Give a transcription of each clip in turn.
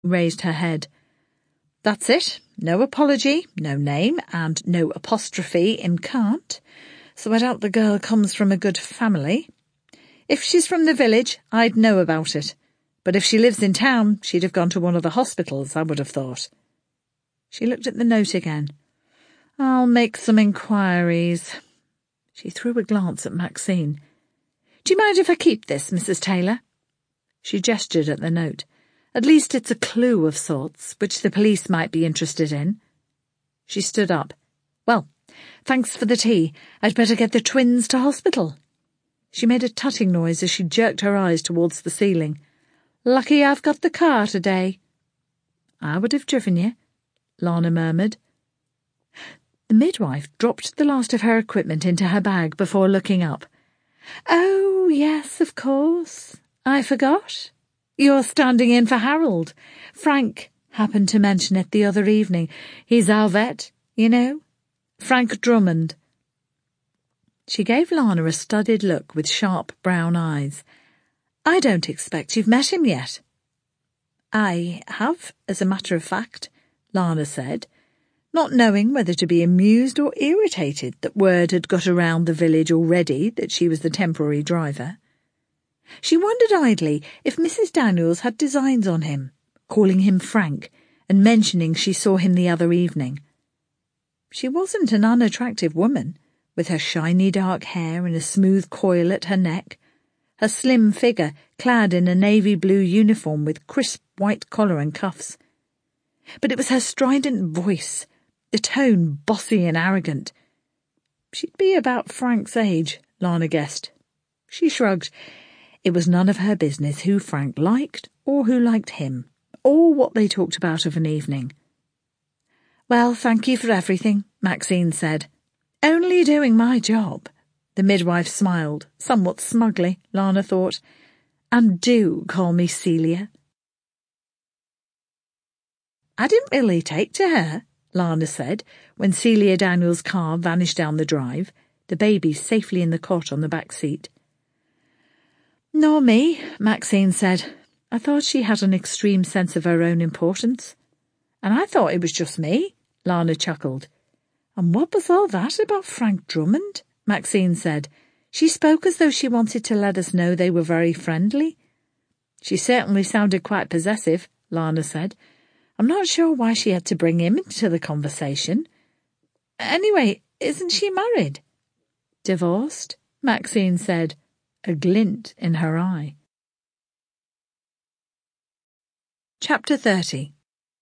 raised her head. That's it. No apology, no name, and no apostrophe in can't. So I doubt the girl comes from a good family. If she's from the village, I'd know about it. But if she lives in town, she'd have gone to one of the hospitals, I would have thought. She looked at the note again. I'll make some inquiries. She threw a glance at Maxine. Do you mind if I keep this, Mrs. Taylor? She gestured at the note. At least it's a clue of sorts, which the police might be interested in. She stood up. Well, thanks for the tea. I'd better get the twins to hospital. She made a tutting noise as she jerked her eyes towards the ceiling. Lucky I've got the car today. I would have driven you, Lana murmured. The midwife dropped the last of her equipment into her bag before looking up. Oh, yes, of course. I forgot. You're standing in for Harold. Frank happened to mention it the other evening. He's our vet, you know. Frank Drummond. She gave Lana a studied look with sharp brown eyes. I don't expect you've met him yet. I have, as a matter of fact, Lana said, not knowing whether to be amused or irritated that word had got around the village already that she was the temporary driver. She wondered idly if Mrs. Daniels had designs on him, calling him Frank and mentioning she saw him the other evening. She wasn't an unattractive woman, with her shiny dark hair and a smooth coil at her neck, her slim figure clad in a navy blue uniform with crisp white collar and cuffs. But it was her strident voice, the tone bossy and arrogant. She'd be about Frank's age, Lana guessed. She shrugged. It was none of her business who Frank liked or who liked him, or what they talked about of an evening. Well, thank you for everything, Maxine said. Only doing my job. The midwife smiled, somewhat smugly, Lana thought. And do call me Celia. I didn't really take to her, Lana said, when Celia Daniels' car vanished down the drive, the baby safely in the cot on the back seat. Nor me, Maxine said. I thought she had an extreme sense of her own importance. And I thought it was just me, Lana chuckled. And what was all that about Frank Drummond? Maxine said. She spoke as though she wanted to let us know they were very friendly. She certainly sounded quite possessive, Lana said. I'm not sure why she had to bring him into the conversation. Anyway, isn't she married? Divorced, Maxine said, a glint in her eye. Chapter 30.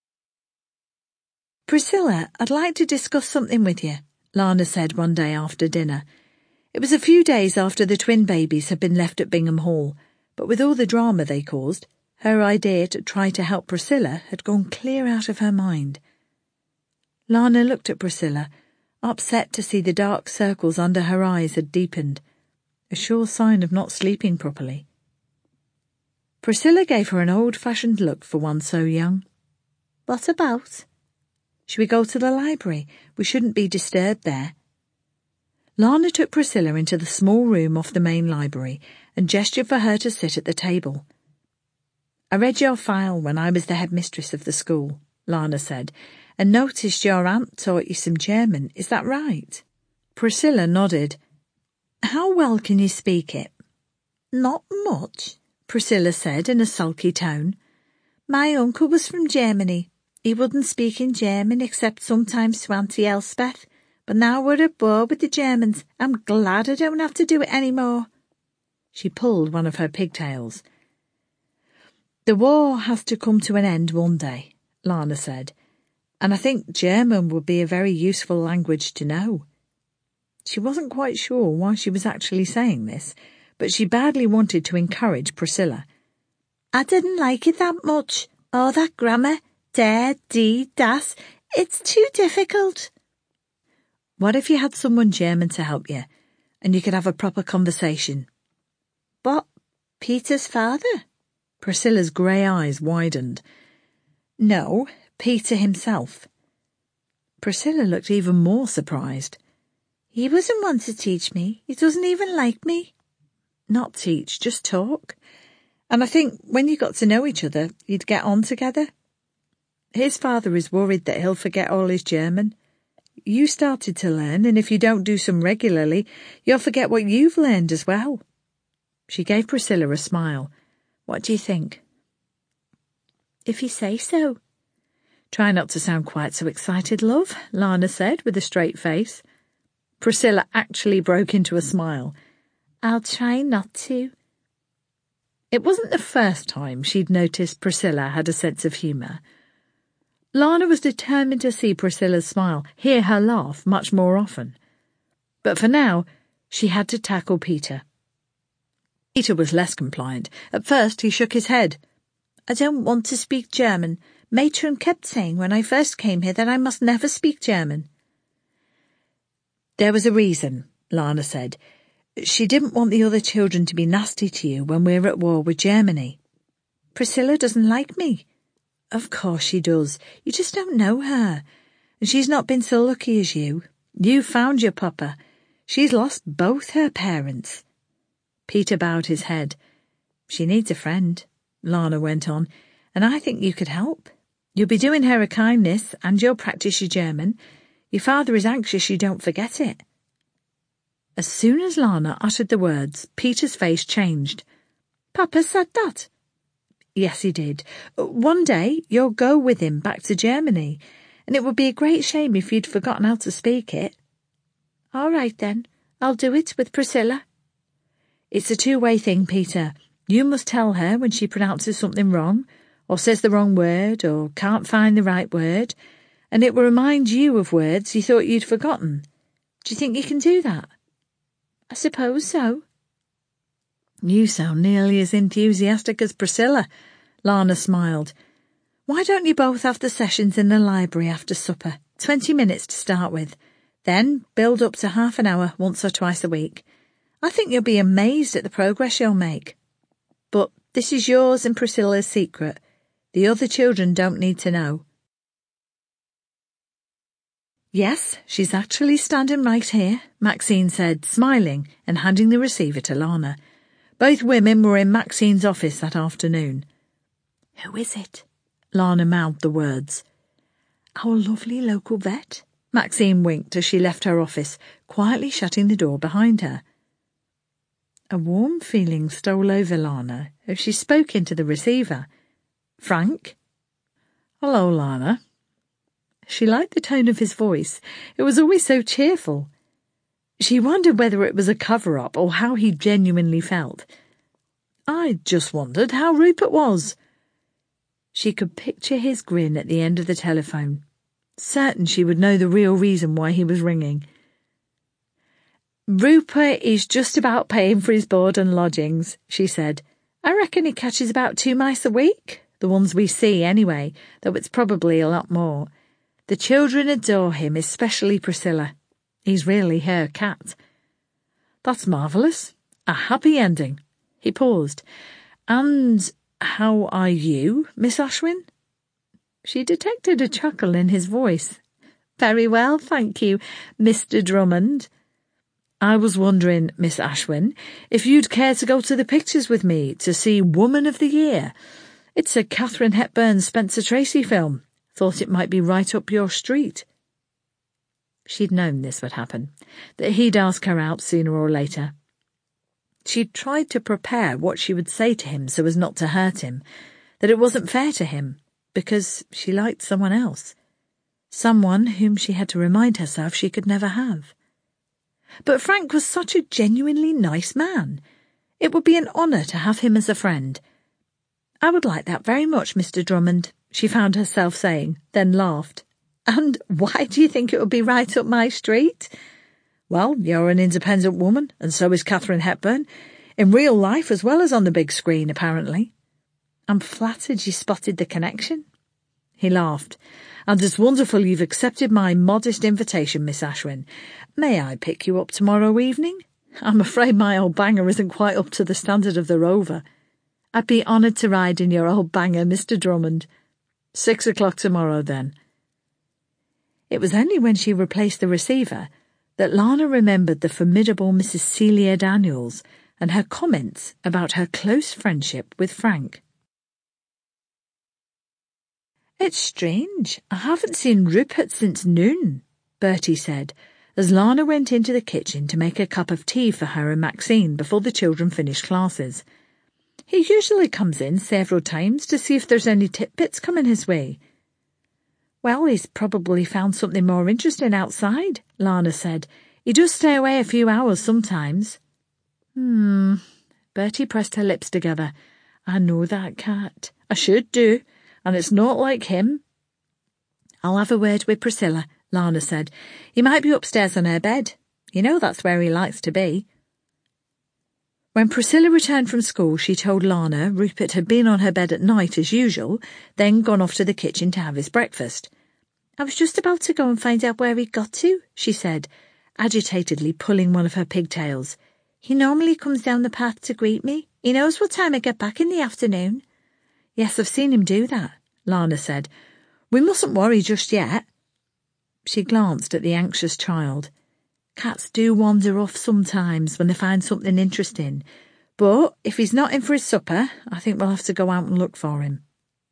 Priscilla, I'd like to discuss something with you, Lana said one day after dinner. It was a few days after the twin babies had been left at Bingham Hall, but with all the drama they caused, her idea to try to help Priscilla had gone clear out of her mind. Lana looked at Priscilla, upset to see the dark circles under her eyes had deepened, a sure sign of not sleeping properly. Priscilla gave her an old-fashioned look for one so young. What about? Should we go to the library? We shouldn't be disturbed there. Lana took Priscilla into the small room off the main library and gestured for her to sit at the table. I read your file when I was the headmistress of the school, Lana said, and noticed your aunt taught you some German. Is that right? Priscilla nodded. How well can you speak it? Not much, Priscilla said in a sulky tone. My uncle was from Germany. He wouldn't speak in German except sometimes to Auntie Elspeth, but now we're at war with the Germans. I'm glad I don't have to do it any more. She pulled one of her pigtails. The war has to come to an end one day, Lana said, and I think German would be a very useful language to know. She wasn't quite sure why she was actually saying this, but she badly wanted to encourage Priscilla. I didn't like it that much. All that grammar. Der, die, das. It's too difficult. What if you had someone German to help you, and you could have a proper conversation? What? Peter's father? Priscilla's grey eyes widened. No, Peter himself. Priscilla looked even more surprised. He wasn't one to teach me. He doesn't even like me. Not teach, just talk. And I think when you got to know each other, you'd get on together. His father is worried that he'll forget all his German. You started to learn, and if you don't do some regularly, you'll forget what you've learned as well. She gave Priscilla a smile. What do you think? If you say so. Try not to sound quite so excited, love, Lana said with a straight face. Priscilla actually broke into a smile. I'll try not to. It wasn't the first time she'd noticed Priscilla had a sense of humour. Lana was determined to see Priscilla's smile, hear her laugh much more often. But for now, she had to tackle Peter. Peter was less compliant. At first, he shook his head. I don't want to speak German. Matron kept saying when I first came here that I must never speak German. There was a reason, Lana said. She didn't want the other children to be nasty to you when we're at war with Germany. Priscilla doesn't like me. Of course she does. You just don't know her. And she's not been so lucky as you. You found your papa. She's lost both her parents. Peter bowed his head. She needs a friend, Lana went on, and I think you could help. You'll be doing her a kindness, and you'll practice your German. Your father is anxious you don't forget it. As soon as Lana uttered the words, Peter's face changed. Papa said that? Yes, he did. One day you'll go with him back to Germany, and it would be a great shame if you'd forgotten how to speak it. All right, then. I'll do it with Priscilla. It's a two-way thing, Peter. You must tell her when she pronounces something wrong, or says the wrong word, or can't find the right word, and it will remind you of words you thought you'd forgotten. Do you think you can do that? I suppose so. You sound nearly as enthusiastic as Priscilla, Lana smiled. Why don't you both have the sessions in the library after supper? 20 minutes to start with. Then build up to half an hour once or twice a week. I think you'll be amazed at the progress you'll make. But this is yours and Priscilla's secret. The other children don't need to know. Yes, she's actually standing right here, Maxine said, smiling and handing the receiver to Lana. Both women were in Maxine's office that afternoon. Who is it? Lana mouthed the words. Our lovely local vet. Maxine winked as she left her office, quietly shutting the door behind her. A warm feeling stole over Lana as she spoke into the receiver. Frank? Hello, Lana. She liked the tone of his voice. It was always so cheerful. She wondered whether it was a cover-up or how he genuinely felt. I just wondered how Rupert was. She could picture his grin at the end of the telephone, certain she would know the real reason why he was ringing. Rupert is just about paying for his board and lodgings, she said. I reckon he catches about 2 mice a week, the ones we see anyway, though it's probably a lot more. The children adore him, especially Priscilla. He's really her cat. That's marvellous. A happy ending. He paused. And how are you, Miss Ashwin? She detected a chuckle in his voice. Very well, thank you, Mr. Drummond. I was wondering, Miss Ashwin, if you'd care to go to the pictures with me to see Woman of the Year. It's a Katharine Hepburn Spencer Tracy film. Thought it might be right up your street. She'd known this would happen, that he'd ask her out sooner or later. She'd tried to prepare what she would say to him so as not to hurt him, that it wasn't fair to him, because she liked someone else. Someone whom she had to remind herself she could never have. But Frank was such a genuinely nice man. It would be an honour to have him as a friend. I would like that very much, Mr. Drummond, she found herself saying, then laughed. And why do you think it would be right up my street? Well, you're an independent woman, and so is Katharine Hepburn, in real life as well as on the big screen, apparently. I'm flattered you spotted the connection. He laughed. And it's wonderful you've accepted my modest invitation, Miss Ashwin. May I pick you up tomorrow evening? I'm afraid my old banger isn't quite up to the standard of the Rover. I'd be honoured to ride in your old banger, Mr. Drummond. 6 o'clock tomorrow, then. It was only when she replaced the receiver that Lana remembered the formidable Mrs. Celia Daniels and her comments about her close friendship with Frank. It's strange. I haven't seen Rupert since noon, Bertie said, as Lana went into the kitchen to make a cup of tea for her and Maxine before the children finished classes. He usually comes in several times to see if there's any tidbits coming his way. Well, he's probably found something more interesting outside, Lana said. He does stay away a few hours sometimes. Bertie pressed her lips together. I know that, Cat. I should do, and it's not like him. I'll have a word with Priscilla, Lana said. He might be upstairs on her bed. You know that's where he likes to be. When Priscilla returned from school, she told Lana Rupert had been on her bed at night as usual, then gone off to the kitchen to have his breakfast. I was just about to go and find out where he'd got to, she said, agitatedly pulling one of her pigtails. He normally comes down the path to greet me. He knows what time I get back in the afternoon. Yes, I've seen him do that, Lana said. We mustn't worry just yet. She glanced at the anxious child. Cats do wander off sometimes when they find something interesting, but if he's not in for his supper, I think we'll have to go out and look for him.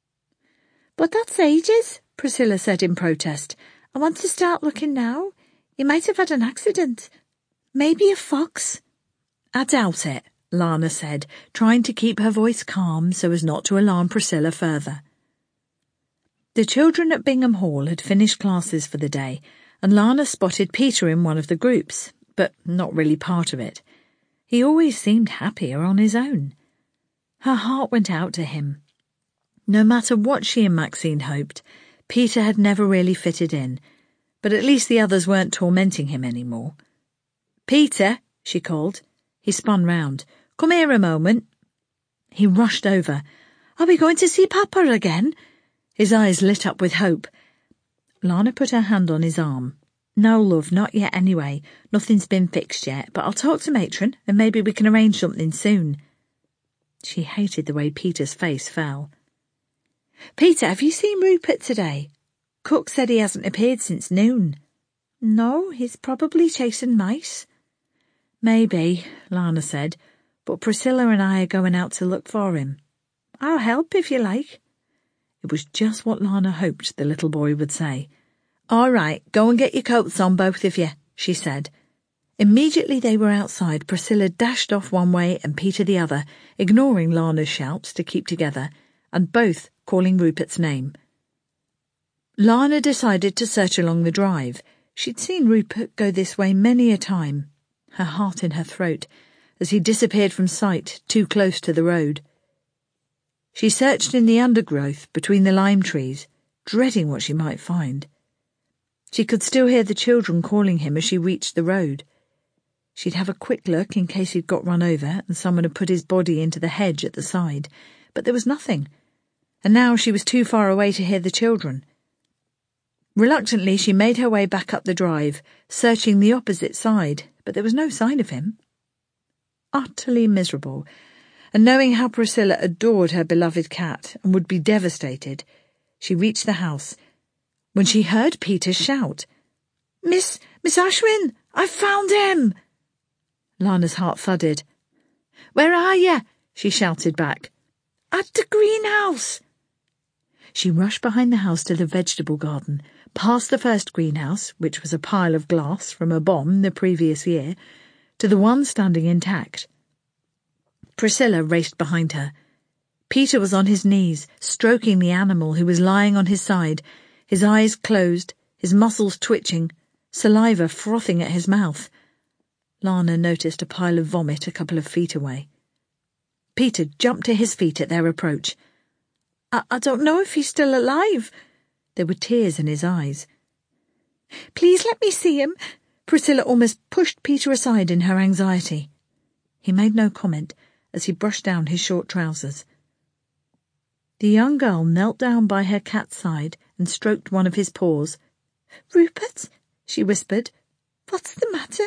But that's ages, Priscilla said in protest. I want to start looking now. He might have had an accident. Maybe a fox. I doubt it, Lana said, trying to keep her voice calm so as not to alarm Priscilla further. The children at Bingham Hall had finished classes for the day, and Lana spotted Peter in one of the groups, but not really part of it. He always seemed happier on his own. Her heart went out to him. No matter what she and Maxine hoped, Peter had never really fitted in, but at least the others weren't tormenting him anymore. Peter, she called. He spun round. Come here a moment. He rushed over. Are we going to see Papa again? His eyes lit up with hope. Lana put her hand on his arm. No, love, not yet anyway. Nothing's been fixed yet, but I'll talk to Matron and maybe we can arrange something soon. She hated the way Peter's face fell. Peter, have you seen Rupert today? Cook said he hasn't appeared since noon. No, he's probably chasing mice. Maybe, Lana said, but Priscilla and I are going out to look for him. I'll help if you like. It was just what Lana hoped the little boy would say. All right, go and get your coats on, both of you, she said. Immediately they were outside, Priscilla dashed off one way and Peter the other, ignoring Lana's shouts to keep together, and both calling Rupert's name. Lana decided to search along the drive. She'd seen Rupert go this way many a time, her heart in her throat, as he disappeared from sight too close to the road. She searched in the undergrowth between the lime trees, dreading what she might find. She could still hear the children calling him as she reached the road. She'd have a quick look in case he'd got run over and someone had put his body into the hedge at the side, but there was nothing, and now she was too far away to hear the children. Reluctantly, she made her way back up the drive, searching the opposite side, but there was no sign of him. Utterly miserable, and knowing how Priscilla adored her beloved cat and would be devastated, she reached the house when she heard Peter shout, Miss Ashwin, I've found him! Lana's heart thudded. Where are you? She shouted back. At the greenhouse. She rushed behind the house to the vegetable garden, past the first greenhouse, which was a pile of glass from a bomb the previous year, to the one standing intact. Priscilla raced behind her. Peter was on his knees, stroking the animal who was lying on his side, his eyes closed, his muscles twitching, saliva frothing at his mouth. Lana noticed a pile of vomit a couple of feet away. Peter jumped to his feet at their approach. I don't know if he's still alive. There were tears in his eyes. Please let me see him. Priscilla almost pushed Peter aside in her anxiety. He made no comment as he brushed down his short trousers. The young girl knelt down by her cat's side and stroked one of his paws. Rupert, she whispered, what's the matter?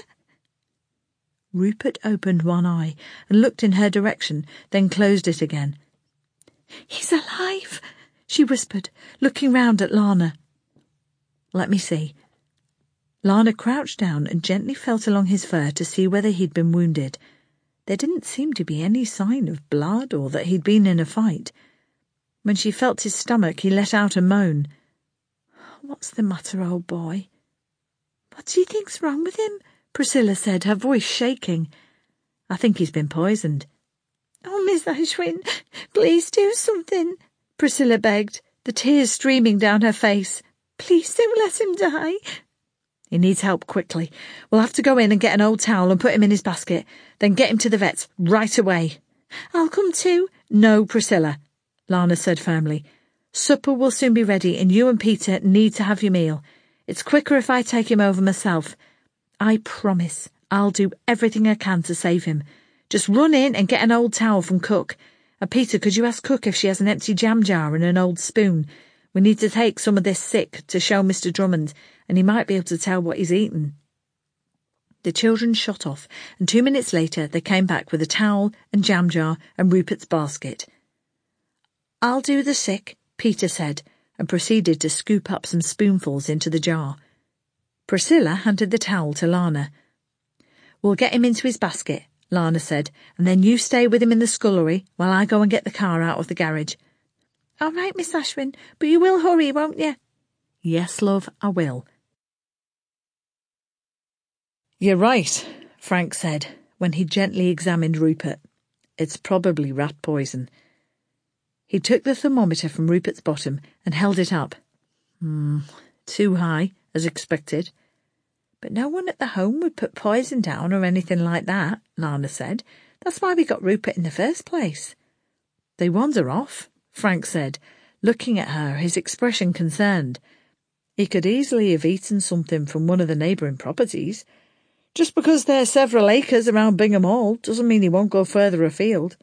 Rupert opened one eye and looked in her direction, then closed it again. He's alive, she whispered, looking round at Lana. Let me see. Lana crouched down and gently felt along his fur to see whether he'd been wounded. There didn't seem to be any sign of blood or that he'd been in a fight. When she felt his stomach, he let out a moan. "What's the matter, old boy?" "What do you think's wrong with him?" Priscilla said, her voice shaking. "I think he's been poisoned." "Oh, Miss Ashwin, please do something," Priscilla begged, the tears streaming down her face. "Please don't let him die." "He needs help quickly. We'll have to go in and get an old towel and put him in his basket, then get him to the vet's right away." "I'll come too." "No, Priscilla," Lana said firmly. "Supper will soon be ready and you and Peter need to have your meal. It's quicker if I take him over myself. I promise I'll do everything I can to save him. Just run in and get an old towel from Cook. And Peter, could you ask Cook if she has an empty jam jar and an old spoon? We need to take some of this sick to show Mr. Drummond, and he might be able to tell what he's eaten." The children shot off, and 2 minutes later they came back with a towel and jam jar and Rupert's basket. "I'll do the sick," Peter said, and proceeded to scoop up some spoonfuls into the jar. Priscilla handed the towel to Lana. "We'll get him into his basket," Lana said, "and then you stay with him in the scullery while I go and get the car out of the garage." "All right, Miss Ashwin, but you will hurry, won't you?" "Yes, love, I will." "You're right," Frank said, when he gently examined Rupert. "It's probably rat poison." He took the thermometer from Rupert's bottom and held it up. Too high, as expected. "But no one at the home would put poison down or anything like that," Lana said. "That's why we got Rupert in the first place." "They wander off," Frank said, looking at her, his expression concerned. "He could easily have eaten something from one of the neighbouring properties. Just because there's several acres around Bingham Hall doesn't mean he won't go further afield."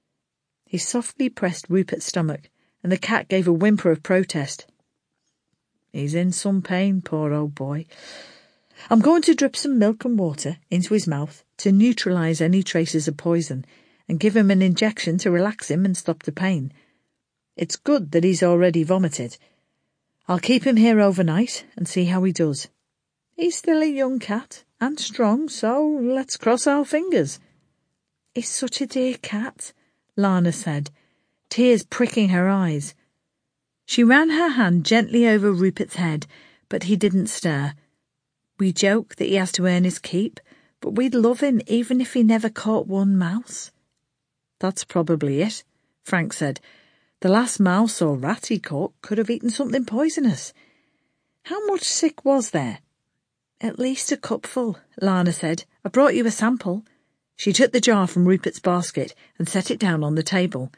He softly pressed Rupert's stomach, and the cat gave a whimper of protest. "He's in some pain, poor old boy. I'm going to drip some milk and water into his mouth to neutralise any traces of poison and give him an injection to relax him and stop the pain. It's good that he's already vomited. I'll keep him here overnight and see how he does. He's still a young cat and strong, so let's cross our fingers." "He's such a dear cat," Lana said, tears pricking her eyes. She ran her hand gently over Rupert's head, but he didn't stir. "We joke that he has to earn his keep, but we'd love him even if he never caught one mouse." "That's probably it," Frank said. "The last mouse or rat he caught could have eaten something poisonous. How much sick was there?" "At least a cupful," Lana said. "I brought you a sample." She took the jar from Rupert's basket and set it down on the table.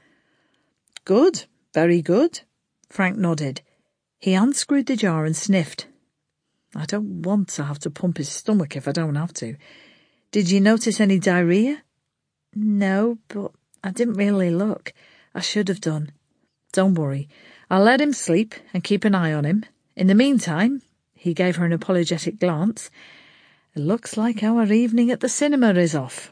"Good, very good," Frank nodded. He unscrewed the jar and sniffed. "I don't want to have to pump his stomach if I don't have to. Did you notice any diarrhea?" "No, but I didn't really look. I should have done." "Don't worry. I'll let him sleep and keep an eye on him. In the meantime," he gave her an apologetic glance, "it looks like our evening at the cinema is off."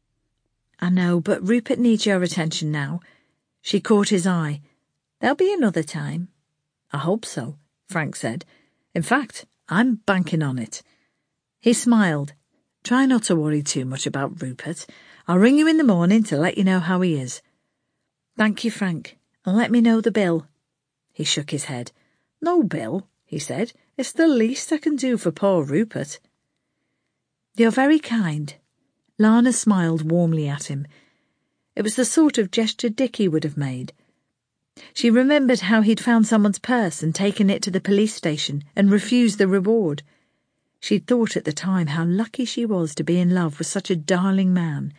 "I know, but Rupert needs your attention now." She caught his eye. "There'll be another time." "I hope so," Frank said. "In fact, I'm banking on it." He smiled. "Try not to worry too much about Rupert. I'll ring you in the morning to let you know how he is." "Thank you, Frank, and let me know the bill." He shook his head. "No bill," he said. "It's the least I can do for poor Rupert." "You're very kind." Lana smiled warmly at him. It was the sort of gesture Dickie would have made. She remembered how he'd found someone's purse and taken it to the police station and refused the reward. She'd thought at the time how lucky she was to be in love with such a darling man.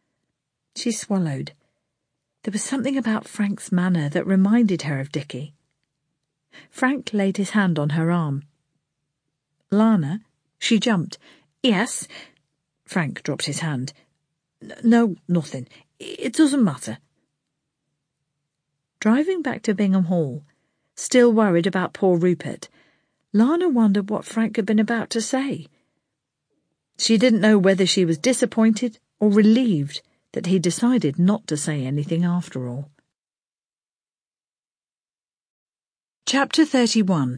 She swallowed. There was something about Frank's manner that reminded her of Dickie. Frank laid his hand on her arm. "Lana?" She jumped. "Yes?" Frank dropped his hand. "No, nothing. It doesn't matter." Driving back to Bingham Hall, still worried about poor Rupert, Lana wondered what Frank had been about to say. She didn't know whether she was disappointed or relieved that he decided not to say anything after all. Chapter 31.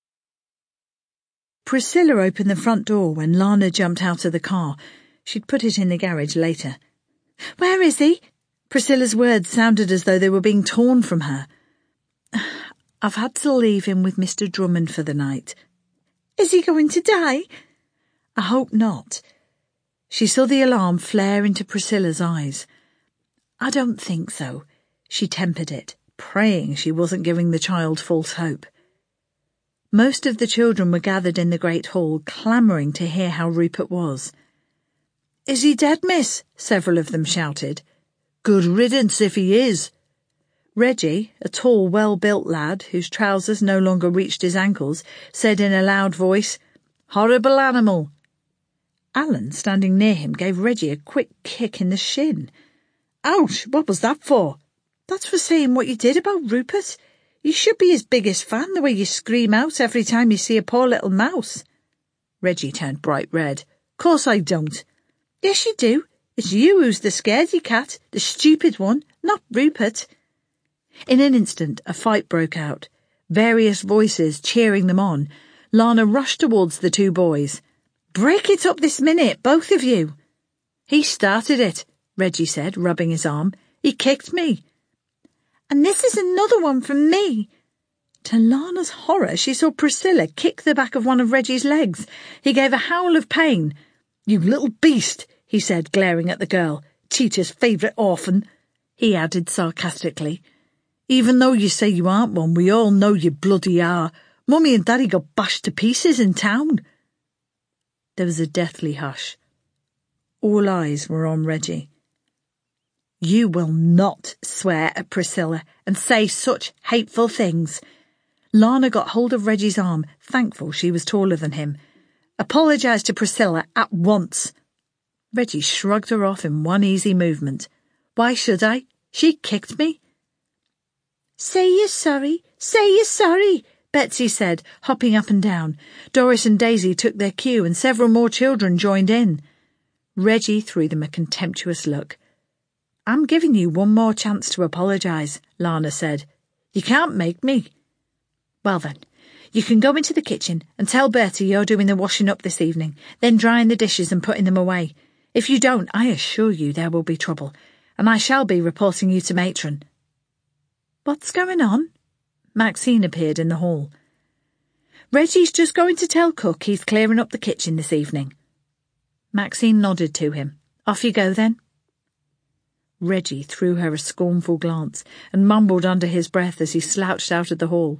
Priscilla opened the front door when Lana jumped out of the car. She'd put it in the garage later. "Where is he?" Priscilla's words sounded as though they were being torn from her. I've had to leave him with Mr. Drummond for the night. Is he going to die? I hope not. She saw the alarm flare into Priscilla's eyes. I don't think so. She tempered it, praying she wasn't giving the child false hope. Most of the children were gathered in the great hall, clamouring to hear how Rupert was. Is he dead, miss? Several of them shouted. Good riddance if he is. Reggie, a tall, well-built lad whose trousers no longer reached his ankles, said in a loud voice, Horrible animal. Alan, standing near him, gave Reggie a quick kick in the shin. Ouch, what was that for? That's for saying what you did about Rupert. You should be his biggest fan, the way you scream out every time you see a poor little mouse. Reggie turned bright red. Course I don't. Yes, you do. It's you who's the scaredy cat, the stupid one, not Rupert. In an instant, a fight broke out. Various voices cheering them on. Lana rushed towards the two boys. Break it up this minute, both of you. He started it, Reggie said, rubbing his arm. He kicked me. And this is another one from me. To Lana's horror, she saw Priscilla kick the back of one of Reggie's legs. He gave a howl of pain. You little beast, he said, glaring at the girl. Teacher's favourite orphan, he added sarcastically. Even though you say you aren't one, we all know you bloody are. Mummy and Daddy got bashed to pieces in town. There was a deathly hush. All eyes were on Reggie. You will not swear at Priscilla and say such hateful things. Lana got hold of Reggie's arm, thankful she was taller than him. Apologise to Priscilla at once. Reggie shrugged her off in one easy movement. Why should I? She kicked me. Say you're sorry, Betsy said, hopping up and down. Doris and Daisy took their cue and several more children joined in. Reggie threw them a contemptuous look. I'm giving you one more chance to apologise, Lana said. You can't make me. Well then, you can go into the kitchen and tell Bertie you're doing the washing up this evening, then drying the dishes and putting them away. If you don't, I assure you there will be trouble, and I shall be reporting you to Matron. What's going on? Maxine appeared in the hall. Reggie's just going to tell Cook he's clearing up the kitchen this evening. Maxine nodded to him. Off you go then. Reggie threw her a scornful glance and mumbled under his breath as he slouched out of the hall.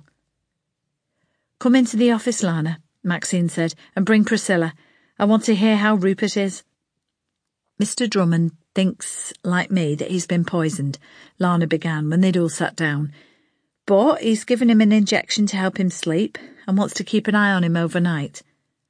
Come into the office, Lana, Maxine said, and bring Priscilla. I want to hear how Rupert is. Mr. Drummond thinks, like me, that he's been poisoned, Lana began when they'd all sat down. But he's given him an injection to help him sleep and wants to keep an eye on him overnight.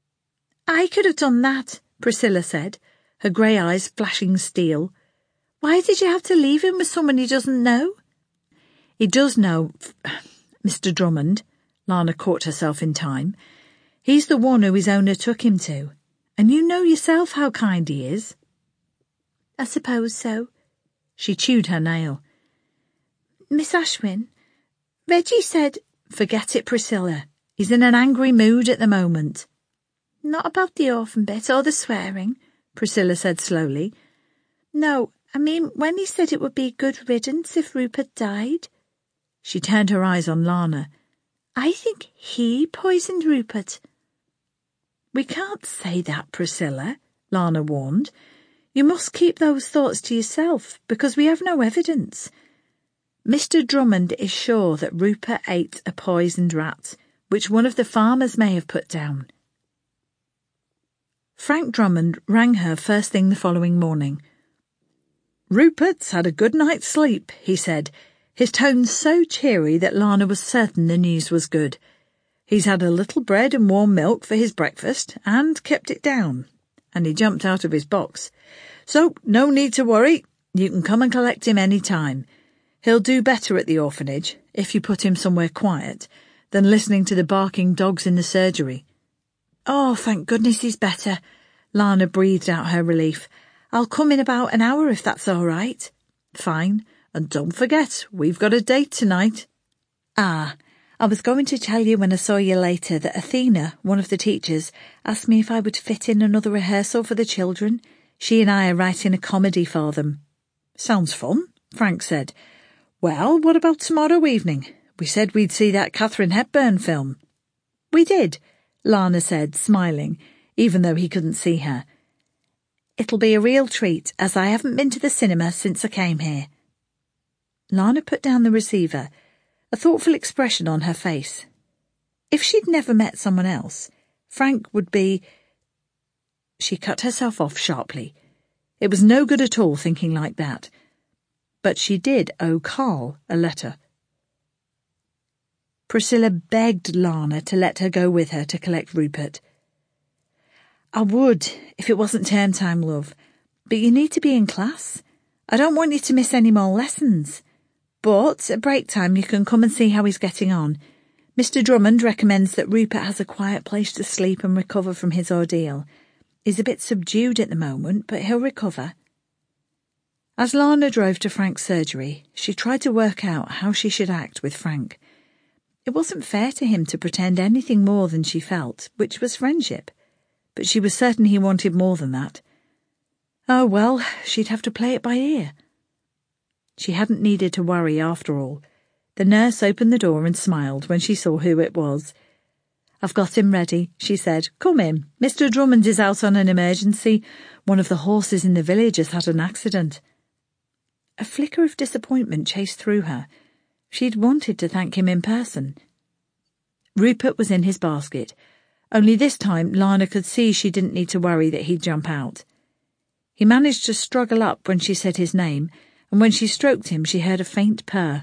I could have done that, Priscilla said, her grey eyes flashing steel. Why did you have to leave him with someone he doesn't know? He does know, Mr. Drummond, Lana caught herself in time. He's the one who his owner took him to, and you know yourself how kind he is. I suppose so. She chewed her nail. Miss Ashwin, Reggie said... Forget it, Priscilla. He's in an angry mood at the moment. Not about the orphan bit or the swearing, Priscilla said slowly. No, I mean when he said it would be good riddance if Rupert died. She turned her eyes on Lana. I think he poisoned Rupert. We can't say that, Priscilla, Lana warned. You must keep those thoughts to yourself, because we have no evidence. Mr. Drummond is sure that Rupert ate a poisoned rat, which one of the farmers may have put down. Frank Drummond rang her first thing the following morning. Rupert's had a good night's sleep, he said, his tone so cheery that Lana was certain the news was good. He's had a little bread and warm milk for his breakfast and kept it down. And he jumped out of his box. So, no need to worry. You can come and collect him any time. He'll do better at the orphanage, if you put him somewhere quiet, than listening to the barking dogs in the surgery. Oh, thank goodness he's better. Lana breathed out her relief. I'll come in about an hour if that's all right. Fine. And don't forget, we've got a date tonight. Ah, I was going to tell you when I saw you later that Athena, one of the teachers, asked me if I would fit in another rehearsal for the children. She and I are writing a comedy for them. Sounds fun, Frank said. Well, what about tomorrow evening? We said we'd see that Katharine Hepburn film. We did, Lana said, smiling, even though he couldn't see her. It'll be a real treat, as I haven't been to the cinema since I came here. Lana put down the receiver, a thoughtful expression on her face. If she'd never met someone else, Frank would be... She cut herself off sharply. It was no good at all thinking like that. But she did owe Carl a letter. Priscilla begged Lana to let her go with her to collect Rupert. I would, if it wasn't term time, love, but you need to be in class. I don't want you to miss any more lessons. But at break time you can come and see how he's getting on. Mr. Drummond recommends that Rupert has a quiet place to sleep and recover from his ordeal. He's a bit subdued at the moment, but he'll recover. As Lana drove to Frank's surgery, she tried to work out how she should act with Frank. It wasn't fair to him to pretend anything more than she felt, which was friendship. But she was certain he wanted more than that. Oh well, she'd have to play it by ear. She hadn't needed to worry after all. The nurse opened the door and smiled when she saw who it was. I've got him ready, she said. Come in. Mr. Drummond is out on an emergency. One of the horses in the village has had an accident. A flicker of disappointment chased through her. She'd wanted to thank him in person. Rupert was in his basket. Only this time Lana could see she didn't need to worry that he'd jump out. He managed to struggle up when she said his name, and when she stroked him she heard a faint purr.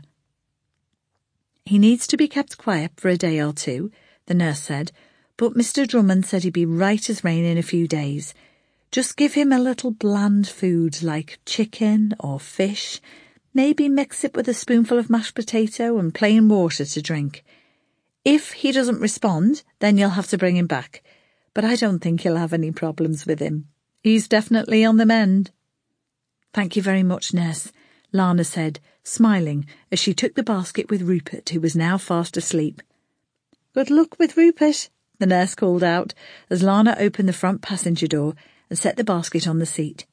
He needs to be kept quiet for a day or two, the nurse said, but Mr. Drummond said he'd be right as rain in a few days. Just give him a little bland food like chicken or fish. Maybe mix it with a spoonful of mashed potato and plain water to drink. If he doesn't respond, then you'll have to bring him back. But I don't think you'll have any problems with him. He's definitely on the mend. Thank you very much, nurse, Lana said, smiling as she took the basket with Rupert, who was now fast asleep. Good luck with Rupert, the nurse called out as Lana opened the front passenger door and set the basket on the seat.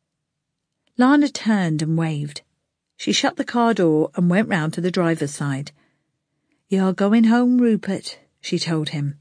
Lana turned and waved. She shut the car door and went round to the driver's side. You're going home, Rupert, she told him.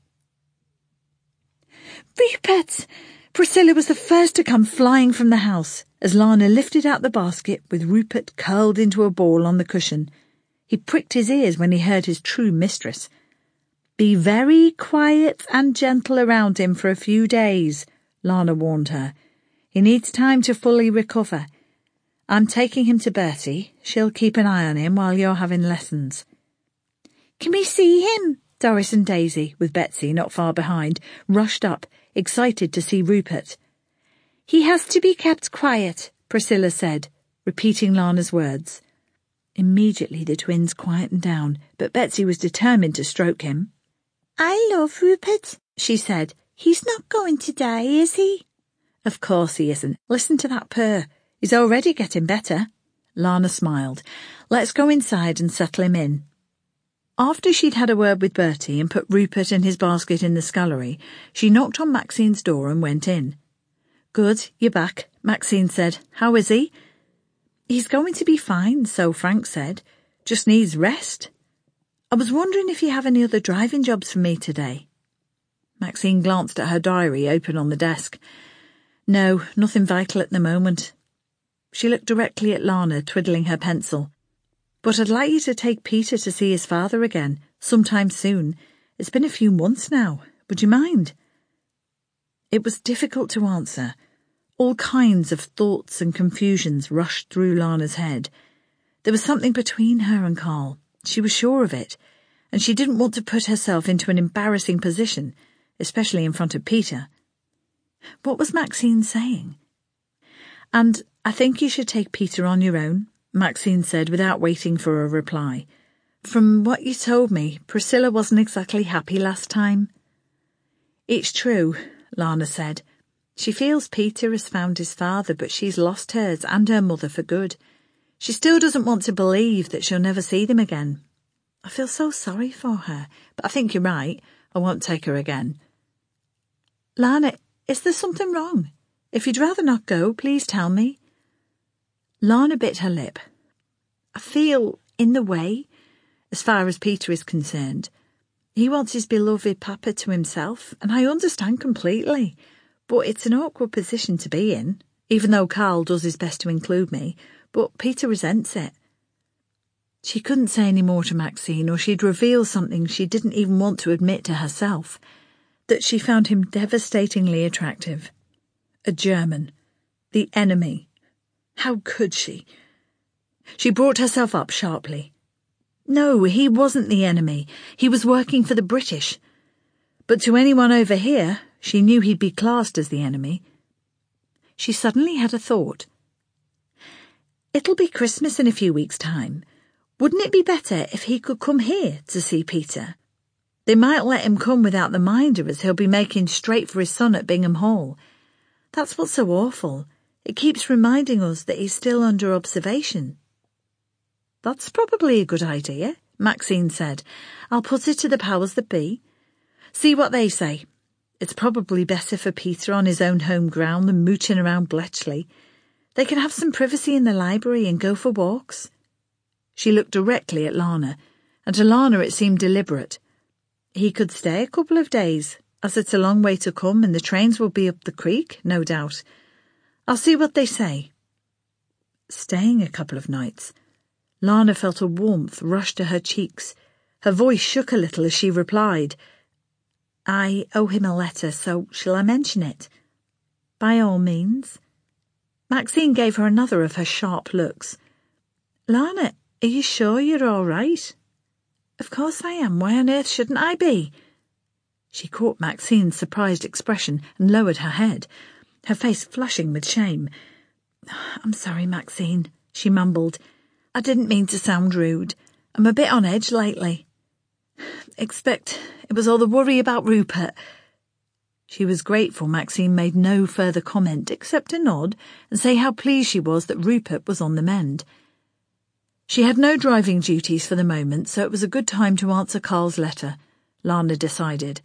Rupert! Priscilla was the first to come flying from the house as Lana lifted out the basket with Rupert curled into a ball on the cushion. He pricked his ears when he heard his true mistress. Be very quiet and gentle around him for a few days, Lana warned her. He needs time to fully recover. I'm taking him to Bertie. She'll keep an eye on him while you're having lessons. Can we see him? Doris and Daisy, with Betsy not far behind, rushed up, excited to see Rupert. He has to be kept quiet, Priscilla said, repeating Lana's words. Immediately the twins quietened down, but Betsy was determined to stroke him. I love Rupert, she said. He's not going to die, is he? Of course he isn't. Listen to that purr. He's already getting better. Lana smiled. Let's go inside and settle him in. After she'd had a word with Bertie and put Rupert and his basket in the scullery, she knocked on Maxine's door and went in. Good, you're back, Maxine said. How is he? He's going to be fine, so Frank said. Just needs rest. I was wondering if you have any other driving jobs for me today. Maxine glanced at her diary open on the desk. No, nothing vital at the moment. She looked directly at Lana, twiddling her pencil. But I'd like you to take Peter to see his father again, sometime soon. It's been a few months now. Would you mind? It was difficult to answer. All kinds of thoughts and confusions rushed through Lana's head. There was something between her and Carl. She was sure of it, and she didn't want to put herself into an embarrassing position, especially in front of Peter. What was Maxine saying? And I think you should take Peter on your own, Maxine said without waiting for a reply. From what you told me, Priscilla wasn't exactly happy last time. It's true, Lana said. She feels Peter has found his father, but she's lost hers and her mother for good. She still doesn't want to believe that she'll never see them again. I feel so sorry for her, but I think you're right. I won't take her again. Lana, is there something wrong? If you'd rather not go, please tell me. Lana bit her lip. I feel in the way, as far as Peter is concerned. He wants his beloved papa to himself, and I understand completely. But it's an awkward position to be in, even though Carl does his best to include me, but Peter resents it. She couldn't say any more to Maxine, or she'd reveal something she didn't even want to admit to herself, that she found him devastatingly attractive. A German. The enemy. How could she? She brought herself up sharply. No, he wasn't the enemy. He was working for the British. But to anyone over here, she knew he'd be classed as the enemy. She suddenly had a thought. It'll be Christmas in a few weeks' time. Wouldn't it be better if he could come here to see Peter? They might let him come without the minder, as he'll be making straight for his son at Bingham Hall. That's what's so awful. It keeps reminding us that he's still under observation. That's probably a good idea, Maxine said. I'll put it to the powers that be. See what they say. It's probably better for Peter on his own home ground than mooching around Bletchley. They can have some privacy in the library and go for walks. She looked directly at Lana, and to Lana it seemed deliberate. He could stay a couple of days, as it's a long way to come and the trains will be up the creek, no doubt. I'll see what they say. Staying a couple of nights. Lana felt a warmth rush to her cheeks. Her voice shook a little as she replied, I owe him a letter, so shall I mention it? By all means. Maxine gave her another of her sharp looks. Lana, are you sure you're all right? Of course I am. Why on earth shouldn't I be? She caught Maxine's surprised expression and lowered her head, her face flushing with shame. I'm sorry, Maxine, she mumbled. I didn't mean to sound rude. I'm a bit on edge lately. Expect it was all the worry about Rupert. She was grateful Maxine made no further comment except to nod and say how pleased she was that Rupert was on the mend. She had no driving duties for the moment, so it was a good time to answer Carl's letter, Lana decided.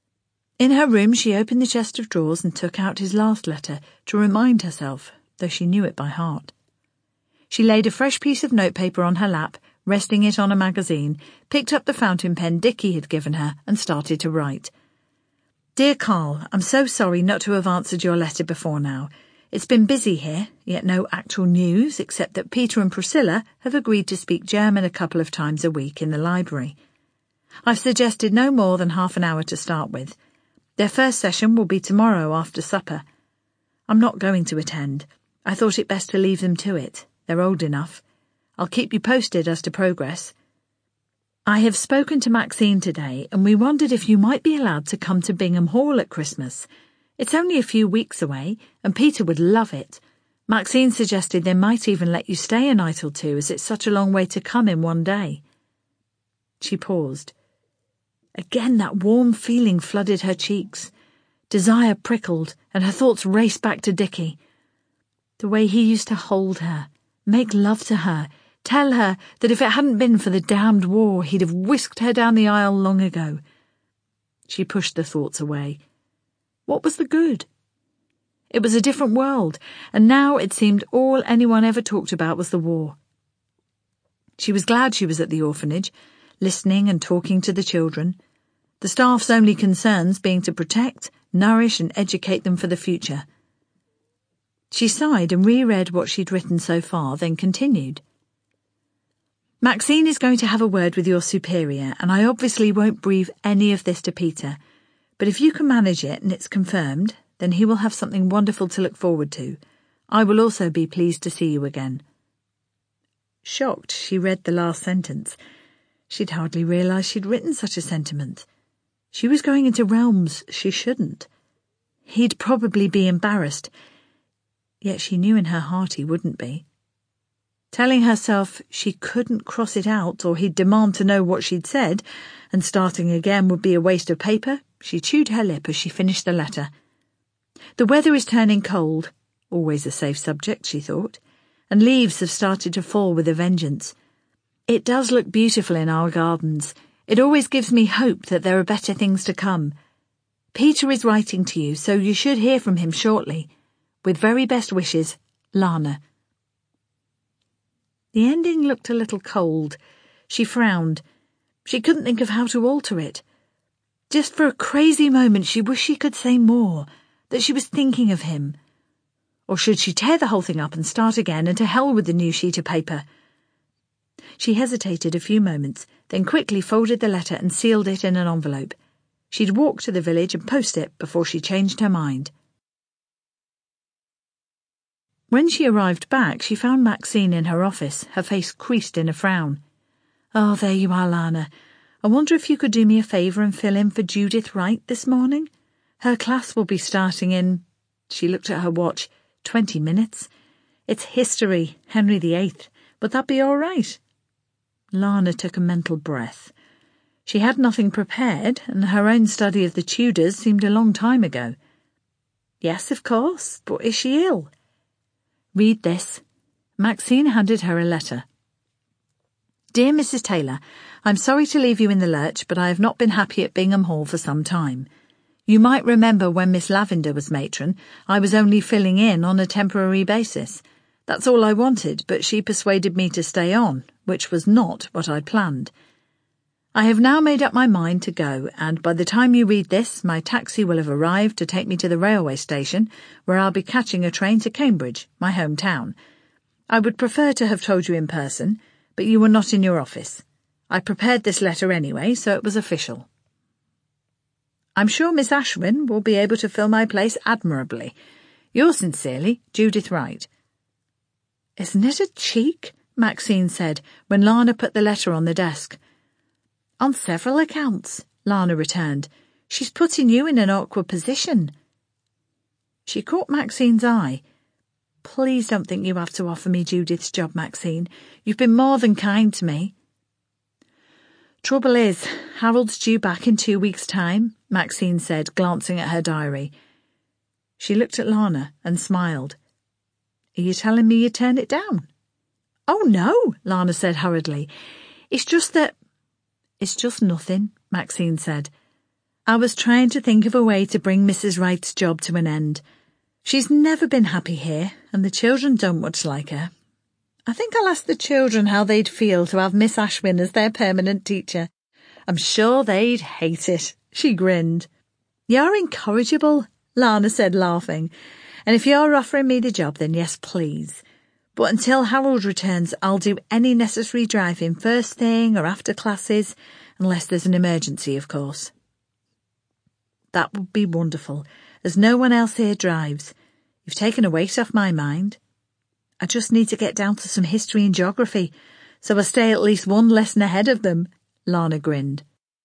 In her room she opened the chest of drawers and took out his last letter to remind herself, though she knew it by heart. She laid a fresh piece of notepaper on her lap, resting it on a magazine, picked up the fountain pen Dickie had given her and started to write. Dear Carl, I'm so sorry not to have answered your letter before now. It's been busy here, yet no actual news except that Peter and Priscilla have agreed to speak German a couple of times a week in the library. I've suggested no more than half an hour to start with. Their first session will be tomorrow after supper. I'm not going to attend. I thought it best to leave them to it. They're old enough. I'll keep you posted as to progress. I have spoken to Maxine today, and we wondered if you might be allowed to come to Bingham Hall at Christmas. It's only a few weeks away, and Peter would love it. Maxine suggested they might even let you stay a night or two, as it's such a long way to come in one day. She paused. Again that warm feeling flooded her cheeks. Desire prickled, and her thoughts raced back to Dickie. The way he used to hold her, make love to her, tell her that if it hadn't been for the damned war, he'd have whisked her down the aisle long ago. She pushed the thoughts away. What was the good? It was a different world, and now it seemed all anyone ever talked about was the war. She was glad she was at the orphanage, listening and talking to the children, the staff's only concerns being to protect, nourish and educate them for the future. She sighed and reread what she'd written so far, then continued. Maxine is going to have a word with your superior, and I obviously won't breathe any of this to Peter, but if you can manage it and it's confirmed, then he will have something wonderful to look forward to. I will also be pleased to see you again. Shocked, she read the last sentence. She'd hardly realised she'd written such a sentiment. She was going into realms she shouldn't. He'd probably be embarrassed, yet she knew in her heart he wouldn't be. Telling herself she couldn't cross it out or he'd demand to know what she'd said, and starting again would be a waste of paper, she chewed her lip as she finished the letter. The weather is turning cold, always a safe subject, she thought, and leaves have started to fall with a vengeance. It does look beautiful in our gardens. It always gives me hope that there are better things to come. Peter is writing to you, so you should hear from him shortly. With very best wishes, Lana. The ending looked a little cold. She frowned. She couldn't think of how to alter it. Just for a crazy moment she wished she could say more, that she was thinking of him. Or should she tear the whole thing up and start again, and to hell with the new sheet of paper? She hesitated a few moments, then quickly folded the letter and sealed it in an envelope. She'd walk to the village and post it before she changed her mind. When she arrived back, she found Maxine in her office, her face creased in a frown. "Oh, there you are, Lana. I wonder if you could do me a favour and fill in for Judith Wright this morning? Her class will be starting in—" she looked at her watch, 20 minutes. "It's history, Henry VIII. Would that be all right?" Lana took a mental breath. She had nothing prepared, and her own study of the Tudors seemed a long time ago. "Yes, of course, but is she ill?" "Read this." Maxine handed her a letter. "Dear Mrs. Taylor, I'm sorry to leave you in the lurch, but I have not been happy at Bingham Hall for some time. You might remember when Miss Lavender was matron, I was only filling in on a temporary basis. That's all I wanted, but she persuaded me to stay on, which was not what I'd planned. I have now made up my mind to go, and by the time you read this, my taxi will have arrived to take me to the railway station, where I'll be catching a train to Cambridge, my hometown. I would prefer to have told you in person, but you were not in your office. I prepared this letter anyway, so it was official. I'm sure Miss Ashwin will be able to fill my place admirably. Yours sincerely, Judith Wright." "Isn't it a cheek?" Maxine said, when Lana put the letter on the desk. "On several accounts," Lana returned. "She's putting you in an awkward position." She caught Maxine's eye. "Please don't think you have to offer me Judith's job, Maxine. You've been more than kind to me." "Trouble is, Harold's due back in 2 weeks' time," Maxine said, glancing at her diary. She looked at Lana and smiled. "Are you telling me you turned it down?" "Oh, no," Lana said hurriedly. "It's just that—" "It's just nothing," Maxine said. "I was trying to think of a way to bring Mrs. Wright's job to an end. She's never been happy here, and the children don't much like her. I think I'll ask the children how they'd feel to have Miss Ashwin as their permanent teacher. I'm sure they'd hate it." She grinned. "You're incorrigible," Lana said, laughing. "And if you're offering me the job, then yes, please. But until Harold returns, I'll do any necessary driving first thing or after classes, unless there's an emergency, of course." "That would be wonderful, as no one else here drives. You've taken a weight off my mind. I just need to get down to some history and geography, so I stay at least one lesson ahead of them," Lana grinned.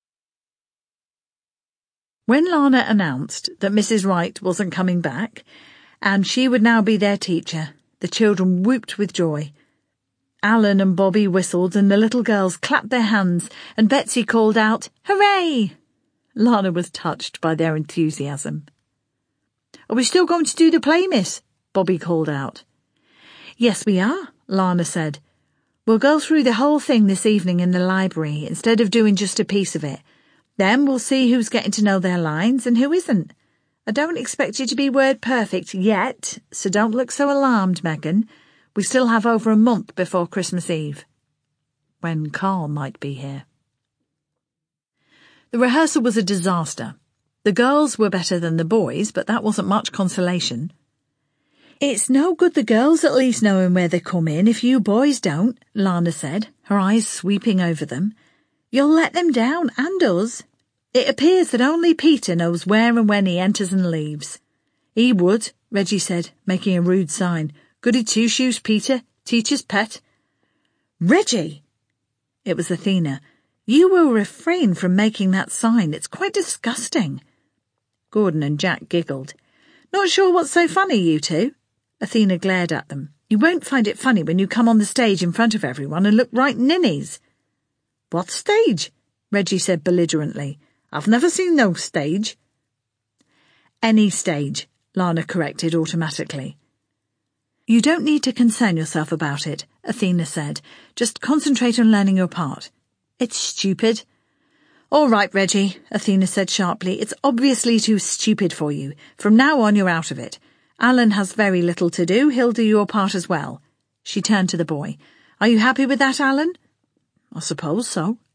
When Lana announced that Mrs. Wright wasn't coming back, and she would now be their teacher, the children whooped with joy. Alan and Bobby whistled, and the little girls clapped their hands, and Betsy called out, "Hooray!" Lana was touched by their enthusiasm. "Are we still going to do the play, miss?" Bobby called out. "Yes, we are," Lana said. "We'll go through the whole thing this evening in the library, instead of doing just a piece of it. Then we'll see who's getting to know their lines and who isn't. I don't expect you to be word perfect yet, so don't look so alarmed, Megan. We still have over a month before Christmas Eve, when Carl might be here." The rehearsal was a disaster. The girls were better than the boys, but that wasn't much consolation. "It's no good the girls at least knowing where they come in if you boys don't," Lana said, her eyes sweeping over them. "You'll let them down, and us. It appears that only Peter knows where and when he enters and leaves." "He would," Reggie said, making a rude sign. "Goody two-shoes, Peter, teacher's pet." "Reggie!" It was Athena. "You will refrain from making that sign. It's quite disgusting." Gordon and Jack giggled. "Not sure what's so funny, you two?" Athena glared at them. "You won't find it funny when you come on the stage in front of everyone and look right ninnies." "What stage?" Reggie said belligerently. "I've never seen no stage." "Any stage," Lana corrected automatically. "You don't need to concern yourself about it," Athena said. "Just concentrate on learning your part. It's stupid." "All right, Reggie," Athena said sharply. "It's obviously too stupid for you. From now on, you're out of it. Alan has very little to do. He'll do your part as well." She turned to the boy. "Are you happy with that, Alan?" "I suppose so."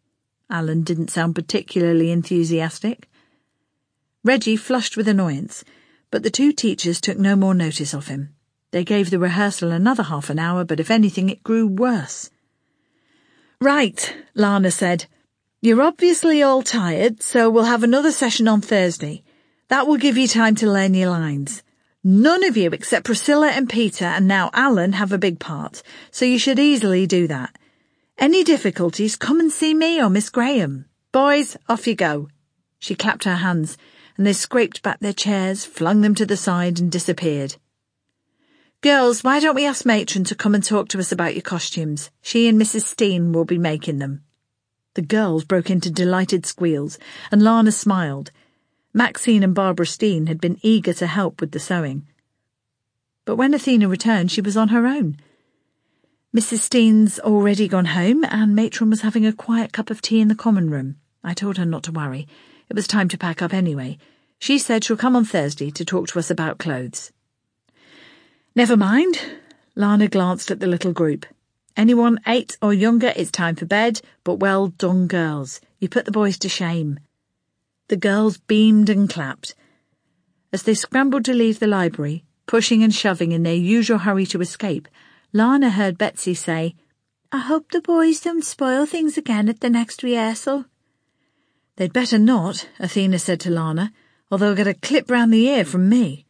Alan didn't sound particularly enthusiastic. Reggie flushed with annoyance, but the two teachers took no more notice of him. They gave the rehearsal another half an hour, but if anything it grew worse. "Right," Lana said. "You're obviously all tired, so we'll have another session on Thursday. That will give you time to learn your lines. None of you except Priscilla and Peter and now Alan have a big part, so you should easily do that. Any difficulties, come and see me or Miss Graham. Boys, off you go." She clapped her hands, and they scraped back their chairs, flung them to the side and disappeared. "Girls, why don't we ask Matron to come and talk to us about your costumes? She and Mrs. Steen will be making them." The girls broke into delighted squeals, and Lana smiled. Maxine and Barbara Steen had been eager to help with the sewing. But when Athena returned, she was on her own. "Mrs. Steen's already gone home, and Matron was having a quiet cup of tea in the common room. I told her not to worry. It was time to pack up anyway. She said she'll come on Thursday to talk to us about clothes." "Never mind." Lana glanced at the little group. "Anyone 8 or younger, it's time for bed, but well done, girls. You put the boys to shame." The girls beamed and clapped. As they scrambled to leave the library, pushing and shoving in their usual hurry to escape, Lana heard Betsy say, "I hope the boys don't spoil things again at the next rehearsal." "They'd better not," Athena said to Lana, "or they'll get a clip round the ear from me."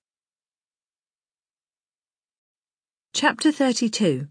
Chapter 32.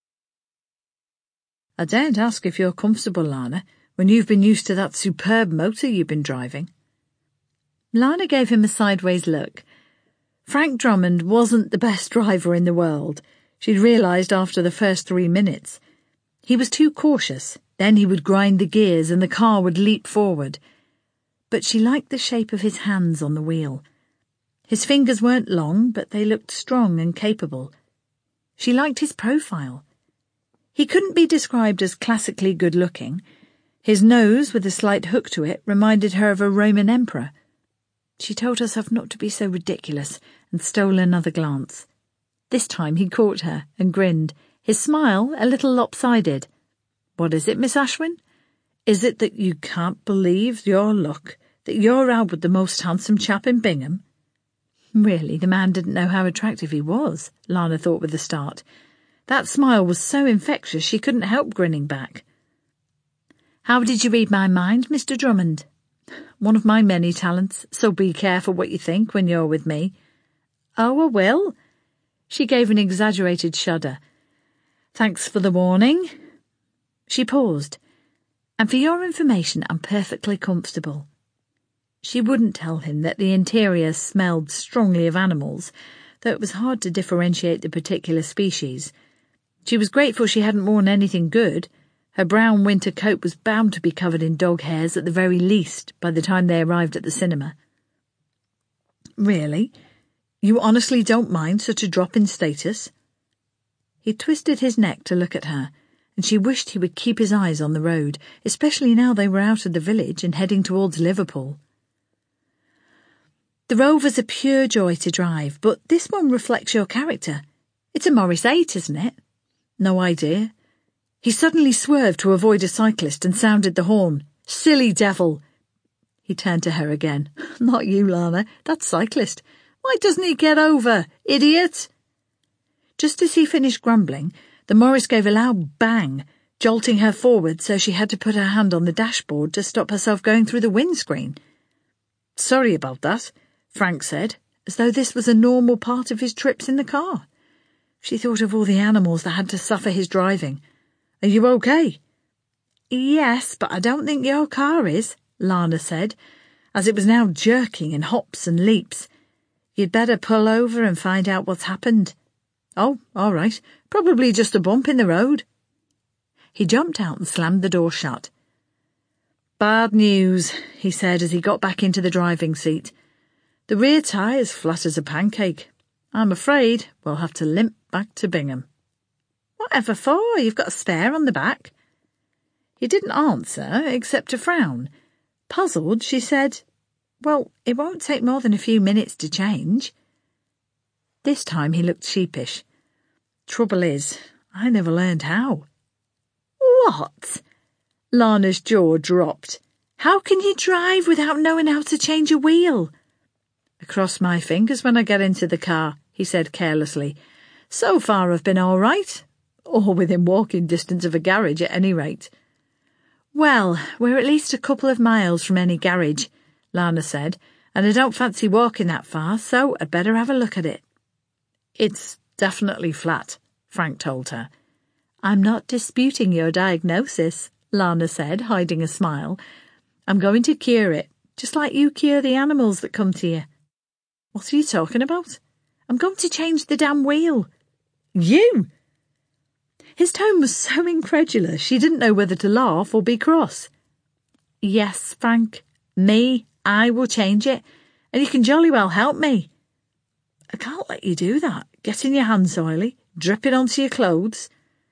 "I daren't ask if you're comfortable, Lana, when you've been used to that superb motor you've been driving." Lana gave him a sideways look. Frank Drummond wasn't the best driver in the world. She'd realised after the first 3 minutes. He was too cautious. Then he would grind the gears and the car would leap forward. But she liked the shape of his hands on the wheel. His fingers weren't long, but they looked strong and capable. She liked his profile. He couldn't be described as classically good-looking. His nose, with a slight hook to it, reminded her of a Roman emperor. She told herself not to be so ridiculous and stole another glance. This time he caught her and grinned, his smile a little lopsided. "What is it, Miss Ashwin? Is it that you can't believe your luck, that you're out with the most handsome chap in Bingham?" Really, the man didn't know how attractive he was, Lana thought with a start. That smile was so infectious she couldn't help grinning back. "How did you read my mind, Mr. Drummond?" "One of my many talents, so be careful what you think when you're with me." "Oh, I will." She gave an exaggerated shudder. "Thanks for the warning." She paused. "And for your information, I'm perfectly comfortable." She wouldn't tell him that the interior smelled strongly of animals, though it was hard to differentiate the particular species. She was grateful she hadn't worn anything good. Her brown winter coat was bound to be covered in dog hairs at the very least by the time they arrived at the cinema. "Really? You honestly don't mind such a drop in status?" He twisted his neck to look at her, and she wished he would keep his eyes on the road, especially now they were out of the village and heading towards Liverpool. "The Rover's a pure joy to drive, but this one reflects your character. It's a Morris 8, isn't it?" "No idea." He suddenly swerved to avoid a cyclist and sounded the horn. "Silly devil!" He turned to her again. "Not you, Lana. That cyclist. Why doesn't he get over? Idiot!" Just as he finished grumbling, the Morris gave a loud bang, jolting her forward so she had to put her hand on the dashboard to stop herself going through the windscreen. "Sorry about that," Frank said, as though this was a normal part of his trips in the car. She thought of all the animals that had to suffer his driving. "Are you okay?" "Yes, but I don't think your car is," Lana said, as it was now jerking in hops and leaps. "You'd better pull over and find out what's happened." "Oh, all right. Probably just a bump in the road." He jumped out and slammed the door shut. "Bad news," he said as he got back into the driving seat. "The rear tire's flat as a pancake. I'm afraid we'll have to limp back to Bingham." "Whatever for? You've got a spare on the back." He didn't answer, except to frown. Puzzled, she said, "Well, it won't take more than a few minutes to change." This time he looked sheepish. "Trouble is, I never learned how." "What?" Lana's jaw dropped. How can you drive without knowing how to change a wheel? I cross my fingers when I get into the car, he said carelessly. So far I've been all right, or within walking distance of a garage at any rate. Well, we're at least a couple of miles from any garage, Lana said, and I don't fancy walking that far, so I'd better have a look at it. It's definitely flat, Frank told her. I'm not disputing your diagnosis, Lana said, hiding a smile. I'm going to cure it, just like you cure the animals that come to you. What are you talking about? I'm going to change the damn wheel. You? His tone was so incredulous she didn't know whether to laugh or be cross. Yes, Frank, me, I will change it, and you can jolly well help me. I can't let you do that, getting your hands oily, dripping onto your clothes.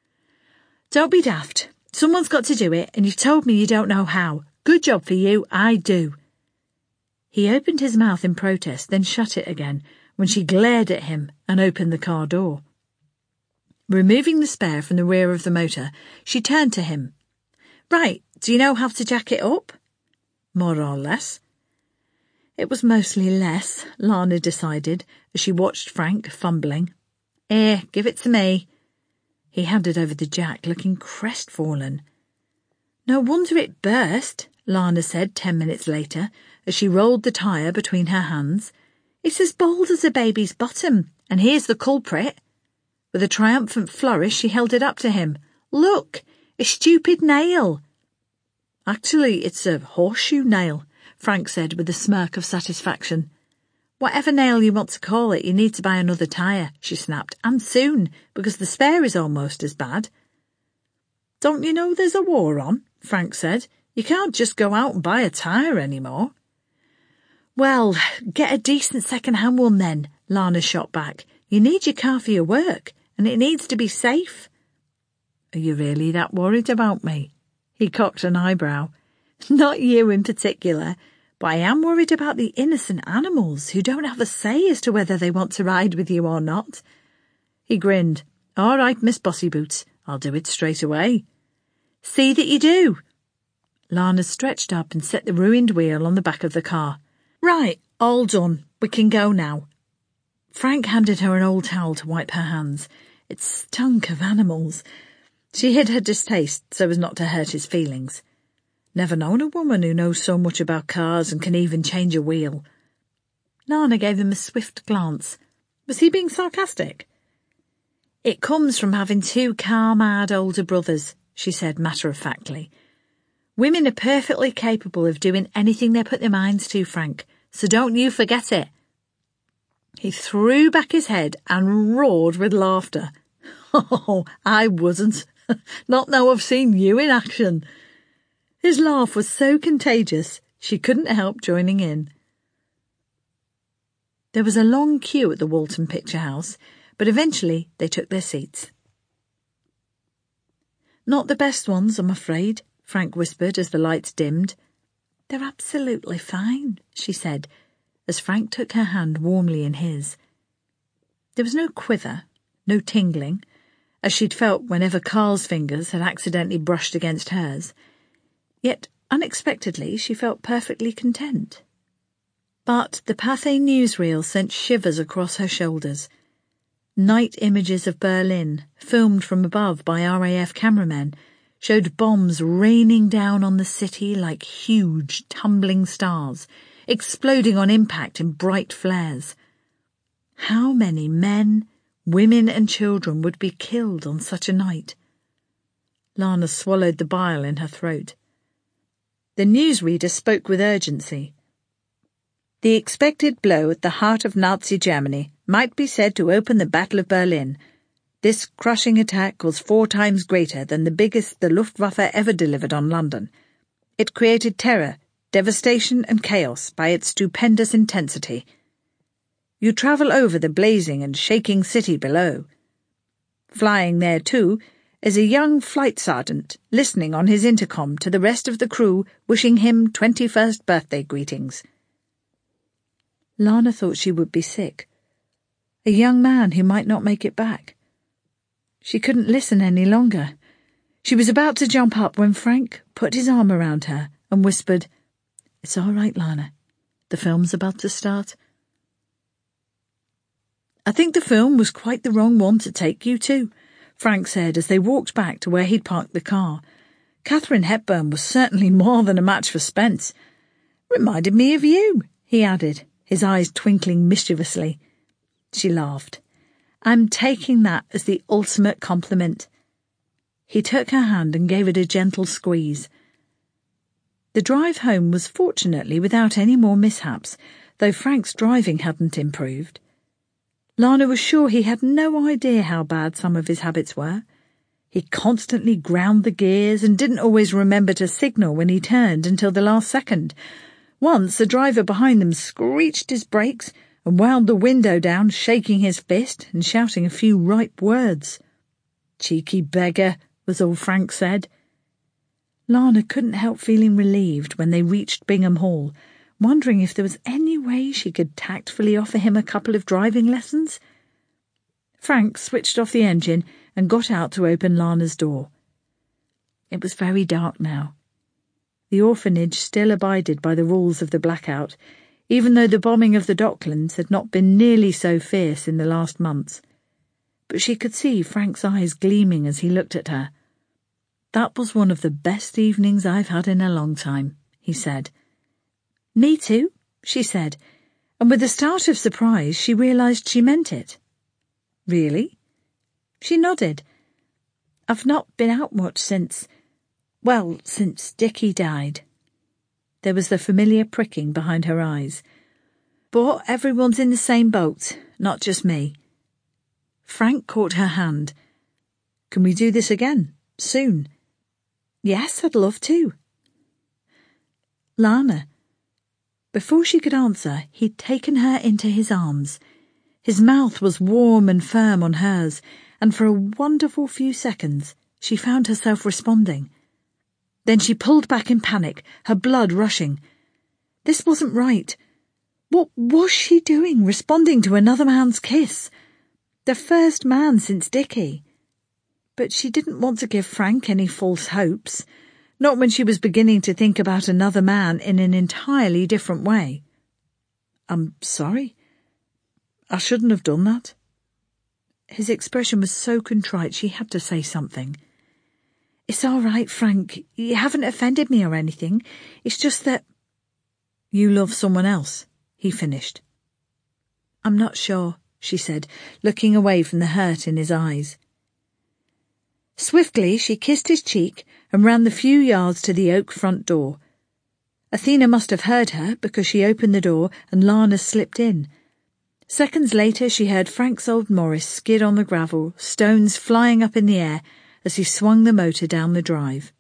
Don't be daft. Someone's got to do it, and you've told me you don't know how. Good job for you, I do. He opened his mouth in protest, then shut it again, when she glared at him and opened the car door. Removing the spare from the rear of the motor, she turned to him. Right, do you know how to jack it up? More or less. It was mostly less, Lana decided, as she watched Frank fumbling. Here, give it to me. He handed over the jack, looking crestfallen. No wonder it burst, Lana said 10 minutes later, as she rolled the tyre between her hands. It's as bald as a baby's bottom, and here's the culprit. With a triumphant flourish, she held it up to him. Look, a stupid nail. Actually, it's a horseshoe nail, Frank said with a smirk of satisfaction. Whatever nail you want to call it, you need to buy another tyre, she snapped, and soon, because the spare is almost as bad. Don't you know there's a war on? Frank said. You can't just go out and buy a tyre anymore. Well, get a decent second-hand one then, Lana shot back. You need your car for your work, and it needs to be safe. Are you really that worried about me? He cocked an eyebrow. Not you in particular, but I am worried about the innocent animals who don't have a say as to whether they want to ride with you or not. He grinned. All right, Miss Bossy Boots, I'll do it straight away. See that you do. Lana stretched up and set the ruined wheel on the back of the car. Right, all done. We can go now. Frank handed her an old towel to wipe her hands. It stunk of animals. She hid her distaste so as not to hurt his feelings. Never known a woman who knows so much about cars and can even change a wheel. Lana gave him a swift glance. Was he being sarcastic? It comes from having two car-mad older brothers, she said matter-of-factly. Women are perfectly capable of doing anything they put their minds to, Frank, so don't you forget it. He threw back his head and roared with laughter. Oh, I wouldn't. Not now I've seen you in action. His laugh was so contagious, she couldn't help joining in. There was a long queue at the Walton Picture House, but eventually they took their seats. Not the best ones, I'm afraid, Frank whispered as the lights dimmed. They're absolutely fine, she said, as Frank took her hand warmly in his. There was no quiver, no tingling, as she'd felt whenever Carl's fingers had accidentally brushed against hers. Yet, unexpectedly, she felt perfectly content. But the Pathé newsreel sent shivers across her shoulders. Night images of Berlin, filmed from above by RAF cameramen, showed bombs raining down on the city like huge, tumbling stars, exploding on impact in bright flares. How many men, women and children would be killed on such a night? Lana swallowed the bile in her throat. The newsreader spoke with urgency. The expected blow at the heart of Nazi Germany might be said to open the Battle of Berlin. This crushing attack was 4 times greater than the biggest the Luftwaffe ever delivered on London. It created terror, devastation and chaos by its stupendous intensity. You travel over the blazing and shaking city below. Flying there, too, is a young flight sergeant listening on his intercom to the rest of the crew wishing him 21st birthday greetings. Lana thought she would be sick. A young man who might not make it back. She couldn't listen any longer. She was about to jump up when Frank put his arm around her and whispered, "It's all right, Lana. The film's about to start." "I think the film was quite the wrong one to take you to," Frank said as they walked back to where he'd parked the car. "Katharine Hepburn was certainly more than a match for Spence. Reminded me of you," he added, his eyes twinkling mischievously. She laughed. "I'm taking that as the ultimate compliment." He took her hand and gave it a gentle squeeze. The drive home was fortunately without any more mishaps, though Frank's driving hadn't improved. Lana was sure he had no idea how bad some of his habits were. He constantly ground the gears and didn't always remember to signal when he turned until the last second. Once the driver behind them screeched his brakes and wound the window down, shaking his fist and shouting a few ripe words. "Cheeky beggar," was all Frank said. Lana couldn't help feeling relieved when they reached Bingham Hall, wondering if there was any way she could tactfully offer him a couple of driving lessons. Frank switched off the engine and got out to open Lana's door. It was very dark now. The orphanage still abided by the rules of the blackout, even though the bombing of the Docklands had not been nearly so fierce in the last months. But she could see Frank's eyes gleaming as he looked at her. "That was one of the best evenings I've had in a long time," he said. "Me too," she said, and with a start of surprise she realised she meant it. "Really?" She nodded. "I've not been out much since Dickie died." There was the familiar pricking behind her eyes. "But everyone's in the same boat, not just me." Frank caught her hand. "Can we do this again? Soon?" "Yes, I'd love to." "Lana." Before she could answer, he'd taken her into his arms. His mouth was warm and firm on hers, and for a wonderful few seconds she found herself responding. Then she pulled back in panic, her blood rushing. This wasn't right. What was she doing, responding to another man's kiss? The first man since Dickie. But she didn't want to give Frank any false hopes, not when she was beginning to think about another man in an entirely different way. "I'm sorry. I shouldn't have done that." His expression was so contrite she had to say something. "It's all right, Frank. You haven't offended me or anything. It's just that—" "You love someone else," he finished. "I'm not sure," she said, looking away from the hurt in his eyes. Swiftly she kissed his cheek and ran the few yards to the oak front door. Athena must have heard her because she opened the door and Lana slipped in. Seconds later she heard Frank's old Morris skid on the gravel, stones flying up in the air as he swung the motor down the drive.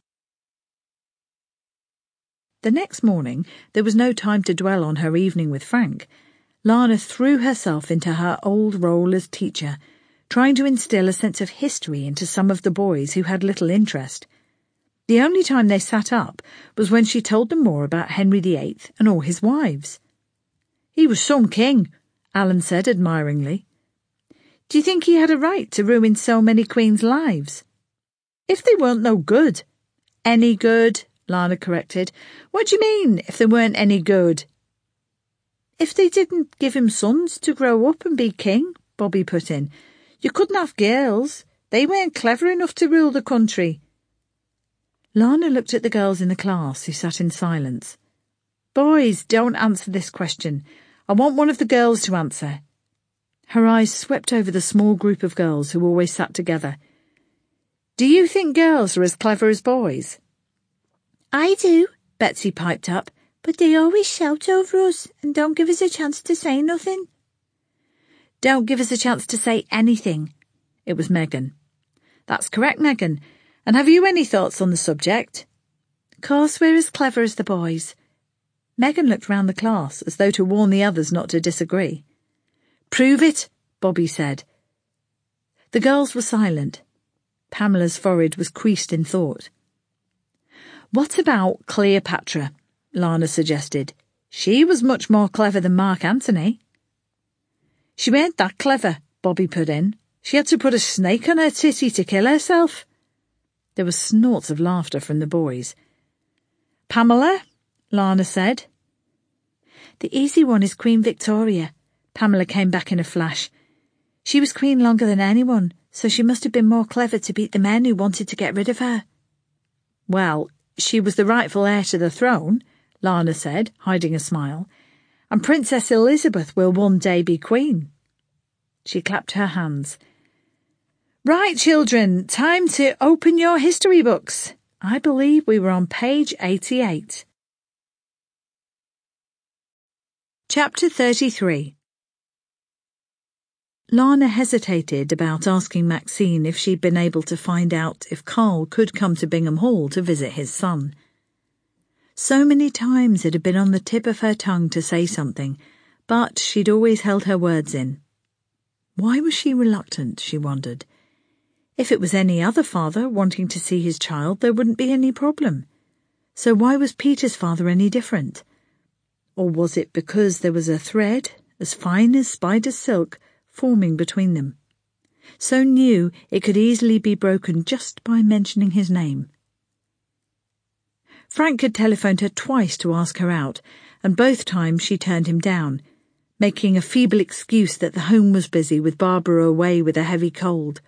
The next morning there was no time to dwell on her evening with Frank. Lana threw herself into her old role as teacher, trying to instill a sense of history into some of the boys who had little interest. The only time they sat up was when she told them more about Henry VIII and all his wives. "He was some king," Alan said admiringly. "Do you think he had a right to ruin so many queens' lives?" "If they weren't no good." "Any good," Lana corrected. "What do you mean, if they weren't any good?" "If they didn't give him sons to grow up and be king," Bobby put in. "You couldn't have girls. They weren't clever enough to rule the country." Lana looked at the girls in the class who sat in silence. "Boys, don't answer this question. I want one of the girls to answer." Her eyes swept over the small group of girls who always sat together. "Do you think girls are as clever as boys?" "I do," Betsy piped up, "but they always shout over us and don't give us a chance to say nothing." "Don't give us a chance to say anything." It was Megan. "That's correct, Megan. And have you any thoughts on the subject?" "Course we're as clever as the boys." Megan looked round the class as though to warn the others not to disagree. "Prove it," Bobby said. The girls were silent. Pamela's forehead was creased in thought. "What about Cleopatra?" Lana suggested. "She was much more clever than Mark Antony." "She weren't that clever," Bobby put in. "She had to put a snake on her titty to kill herself." There were snorts of laughter from the boys. "Pamela," Lana said. "The easy one is Queen Victoria." Pamela came back in a flash. "She was queen longer than anyone, so she must have been more clever to beat the men who wanted to get rid of her." "Well, she was the rightful heir to the throne," Lana said, hiding a smile, "and Princess Elizabeth will one day be queen." She clapped her hands. "Right, children, time to open your history books. I believe we were on page 88. Chapter 33. Lana hesitated about asking Maxine if she'd been able to find out if Carl could come to Bingham Hall to visit his son. So many times it had been on the tip of her tongue to say something, but she'd always held her words in. Why was she reluctant, she wondered. If it was any other father wanting to see his child, there wouldn't be any problem. So why was Peter's father any different? Or was it because there was a thread, as fine as spider's silk, forming between them, so new it could easily be broken just by mentioning his name? Frank had telephoned her twice to ask her out, and both times she turned him down, making a feeble excuse that the home was busy with Barbara away with a heavy cold.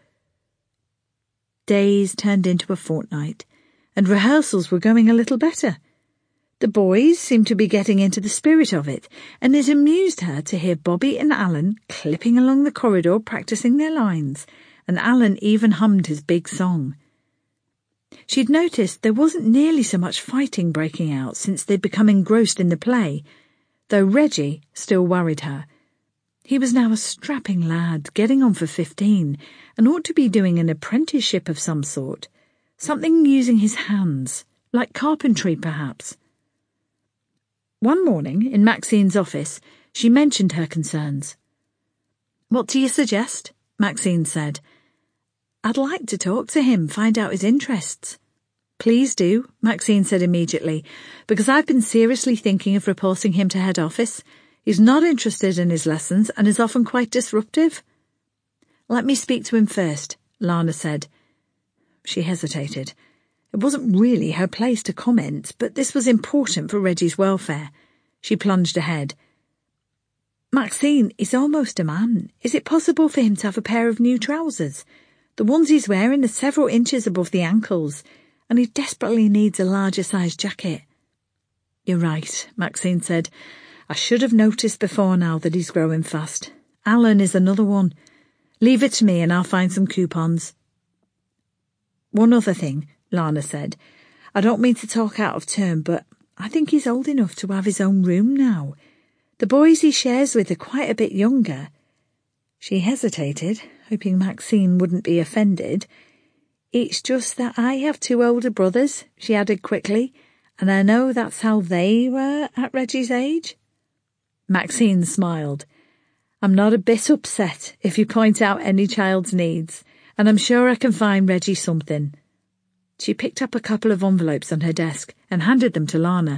Days turned into a fortnight, and rehearsals were going a little better. The boys seemed to be getting into the spirit of it, and it amused her to hear Bobby and Alan clipping along the corridor practicing their lines, and Alan even hummed his big song. She'd noticed there wasn't nearly so much fighting breaking out since they'd become engrossed in the play, though Reggie still worried her. He was now a strapping lad, getting on for 15, and ought to be doing an apprenticeship of some sort, something using his hands, like carpentry perhaps. One morning, in Maxine's office, she mentioned her concerns. "What do you suggest?" Maxine said. "I'd like to talk to him, find out his interests." "Please do," Maxine said immediately, "because I've been seriously thinking of reporting him to head office. He's not interested in his lessons and is often quite disruptive." "Let me speak to him first," Lana said. She hesitated. It wasn't really her place to comment, but this was important for Reggie's welfare. She plunged ahead. "Maxine is almost a man. Is it possible for him to have a pair of new trousers? The ones he's wearing are several inches above the ankles, and he desperately needs a larger size jacket." "You're right," Maxine said. "I should have noticed before now that he's growing fast. Alan is another one. Leave it to me and I'll find some coupons." "One other thing," Lana said. "I don't mean to talk out of turn, but I think he's old enough to have his own room now. The boys he shares with are quite a bit younger." She hesitated, hoping Maxine wouldn't be offended. "It's just that I have 2 older brothers," she added quickly, "and I know that's how they were at Reggie's age." Maxine smiled. "I'm not a bit upset if you point out any child's needs, and I'm sure I can find Reggie something." She picked up a couple of envelopes on her desk and handed them to Lana.